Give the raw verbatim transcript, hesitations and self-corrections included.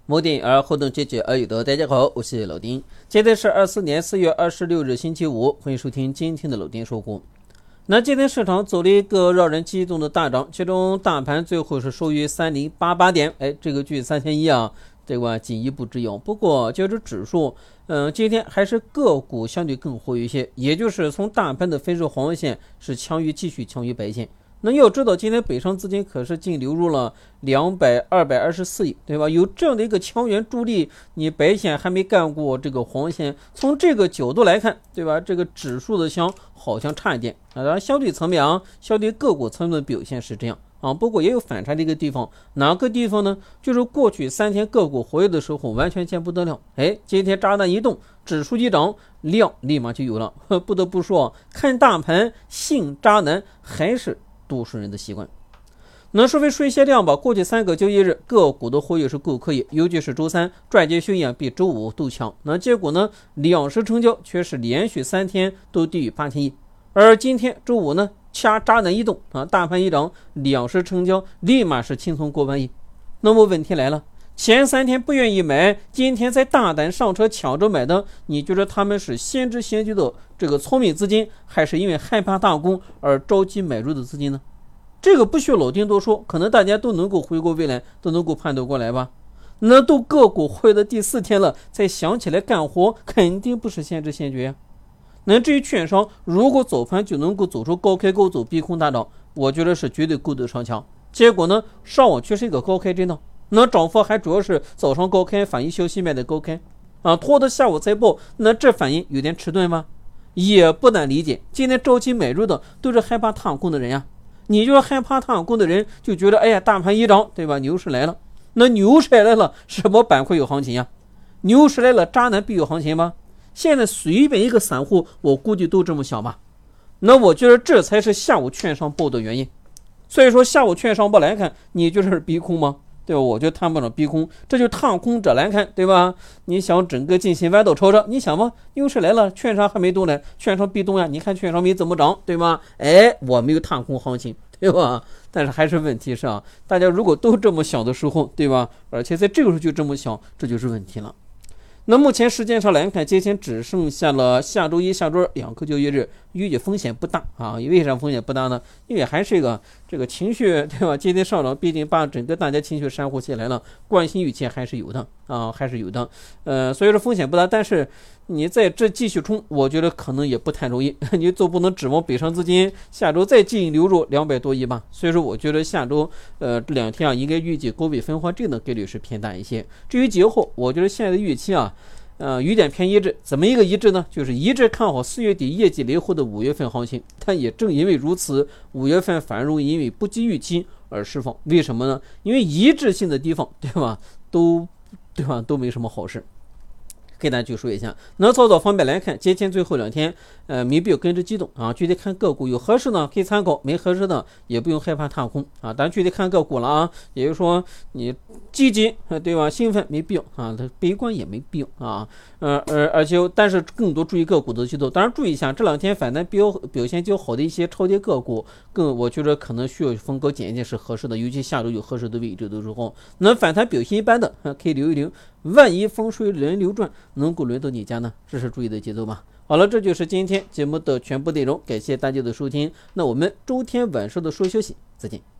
摩电影儿互动解决耳语的，大家好，我是老丁。今天是二四年四月二十六日星期五，欢迎收听今天的老丁说股。那今天市场走了一个让人激动的大涨，其中大盘最后是收于三零八八点，哎，这个距三千一啊，这个仅一步之遥。不过就是指数，嗯，今天还是个股相对更活跃一些，也就是从大盘的分时黄线是强于继续强于白线。那要知道，今天北上资金可是净流入了两百二百二十四亿，对吧？有这样的一个强援助力，你白线还没干过这个黄线，从这个角度来看，对吧？这个指数的香好像差一点啊。当然，相对层面啊，相对个股层面的表现是这样啊。不过也有反差的一个地方，哪个地方呢？就是过去三天个股活跃的时候，完全见不得了。哎，今天炸弹一动，指数一涨，量立马就有了。不得不说，看大盘信渣男还是多数人的习惯。那稍微说一些量吧，过去三个交易日个股的活跃是够可以，尤其是周三赚钱巡演比周五都强。那结果呢，两市成交却是连续三天都低于八千亿，而今天周五呢，掐渣男一动啊，大盘一涨，两市成交立马是轻松过万亿。那么问题来了，前三天不愿意买，今天在大胆上车抢着买的，你觉得他们是先知先觉的这个聪明资金，还是因为害怕大空而着急买入的资金呢？这个不需要老丁多说，可能大家都能够回过未来，都能够判断过来吧。那都个股会的第四天了，再想起来干活，肯定不是先知先觉呀。那至于券商，如果早盘就能够走出高开高走逼空大涨，我觉得是绝对够得上强。结果呢，上午却是一个高开震荡，那涨幅还主要是早上高开反映消息面的高开啊，拖到下午才报，那这反应有点迟钝吗？也不难理解，今天着急买入的都是害怕踏空的人呀。你就是害怕踏空的人，就觉得哎呀，大盘一涨，对吧？牛市来了，那牛市来了，什么板块有行情呀？牛市来了，渣男必有行情吗？现在随便一个散户，我估计都这么想吧。那我觉得这才是下午券商爆的原因。所以说下午券商不来看，你觉得是逼空吗？对吧？我就谈不上逼空，这就踏空者来看，对吧？你想整个进行弯道超车，你想吗？牛市来了，券商还没动呢，券商必动呀。你看券商没怎么涨，对吧？哎，我没有踏空行情，对吧？但是还是问题是啊，大家如果都这么想的时候，对吧？而且在这个时候就这么想，这就是问题了。那目前时间上来看，今天只剩下了下周一、下周二两个交易日，预计风险不大啊。为啥风险不大呢？因为还是一个这个情绪，对吧？今天上涨，毕竟把整个大家情绪煽乎起来了，关心预期还是有的啊，还是有的。呃，所以说风险不大，但是你在这继续冲，我觉得可能也不太容易。你总不能指望北上资金下周再进流入两百多亿吧？所以说，我觉得下周呃这两天啊，应该预计高位分化这的概率是偏大一些。至于节后，我觉得现在的预期啊。呃，有点偏一致，怎么一个一致呢？就是一致看好四月底业绩雷后的五月份行情，但也正因为如此，五月份反而容易因为不及预期而释放。为什么呢？因为一致性的地方，对吧？都对吧？都没什么好事。给大家去说一下，那操作方面来看，今天最后两天，呃，没必要跟着激动啊，具体看个股，有合适的可以参考，没合适的也不用害怕踏空啊。但具体看个股了啊，也就是说你积极对吧？兴奋没必要啊，悲观也没必要啊。呃而而且但是更多注意个股的节奏，当然注意一下这两天反弹比较表现较好的一些超跌个股，更我觉得可能需要逢高检验是合适的，尤其下周有合适的位置的时候，那反弹表现一般的可以留一留，万一风水轮流转。能够轮到你家呢，这是注意的节奏吧。好了，这就是今天节目的全部内容，感谢大家的收听。那我们周天晚上的说消息，再见。